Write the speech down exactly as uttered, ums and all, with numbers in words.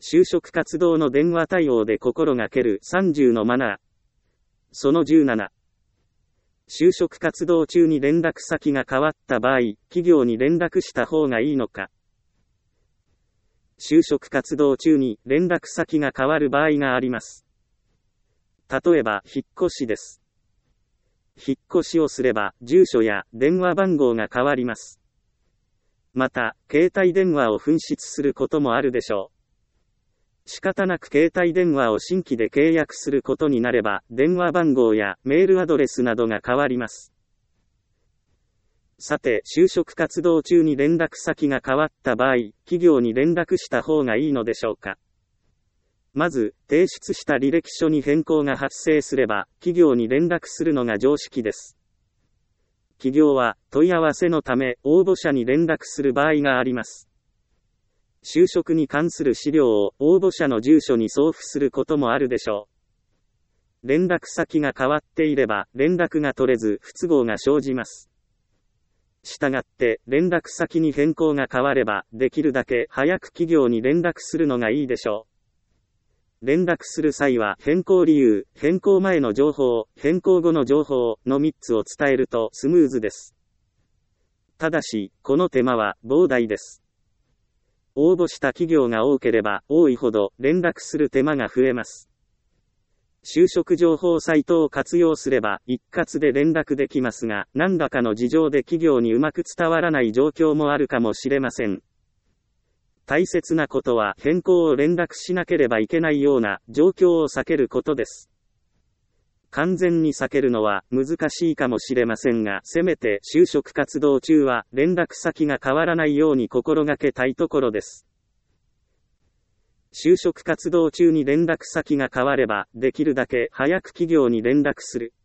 就職活動の電話対応で心がけるさんじゅうのマナー。そのじゅうなな。就職活動中に連絡先が変わった場合、企業に連絡した方がいいのか。就職活動中に連絡先が変わる場合があります。例えば、引っ越しです。引っ越しをすれば、住所や電話番号が変わります。また、携帯電話を紛失することもあるでしょう。仕方なく携帯電話を新規で契約することになれば、電話番号やメールアドレスなどが変わります。さて、就職活動中に連絡先が変わった場合、企業に連絡した方がいいのでしょうか。まず、提出した履歴書に変更が発生すれば、企業に連絡するのが常識です。企業は、問い合わせのため、応募者に連絡する場合があります。就職に関する資料を応募者の住所に送付することもあるでしょう。連絡先が変わっていれば、連絡が取れず不都合が生じます。したがって、連絡先に変更が変われば、できるだけ早く企業に連絡するのがいいでしょう。連絡する際は、変更理由、変更前の情報、変更後の情報のみっつを伝えるとスムーズです。ただし、この手間は膨大です。応募した企業が多ければ多いほど連絡する手間が増えます。就職情報サイトを活用すれば一括で連絡できますが、何らかの事情で企業にうまく伝わらない状況もあるかもしれません。大切なことは変更を連絡しなければいけないような状況を避けることです。完全に避けるのは難しいかもしれませんが、せめて就職活動中は連絡先が変わらないように心がけたいところです。就職活動中に連絡先が変われば、できるだけ早く企業に連絡する。